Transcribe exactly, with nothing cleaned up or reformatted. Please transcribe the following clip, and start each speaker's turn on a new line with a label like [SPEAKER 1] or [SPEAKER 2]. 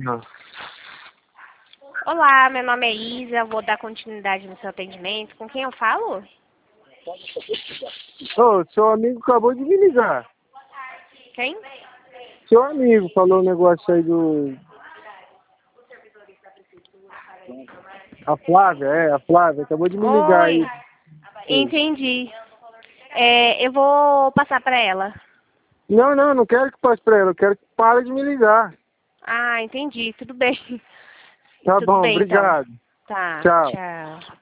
[SPEAKER 1] Não.
[SPEAKER 2] Olá, meu nome é Isa, vou dar continuidade no seu atendimento. Com quem eu falo?
[SPEAKER 1] Ô, seu amigo acabou de me ligar.
[SPEAKER 2] Quem?
[SPEAKER 1] Seu amigo falou um negócio aí do... A Flávia, é, a Flávia, acabou de me ligar aí.
[SPEAKER 2] Oi, entendi. É, eu vou passar para ela.
[SPEAKER 1] Não, não, não quero que passe pra ela, eu quero que pare de me ligar.
[SPEAKER 2] Ah, entendi, tudo bem.
[SPEAKER 1] Tá
[SPEAKER 2] Tudo
[SPEAKER 1] bom,
[SPEAKER 2] bem, então.
[SPEAKER 1] obrigado.
[SPEAKER 2] Tá,
[SPEAKER 1] Tchau.
[SPEAKER 2] tchau.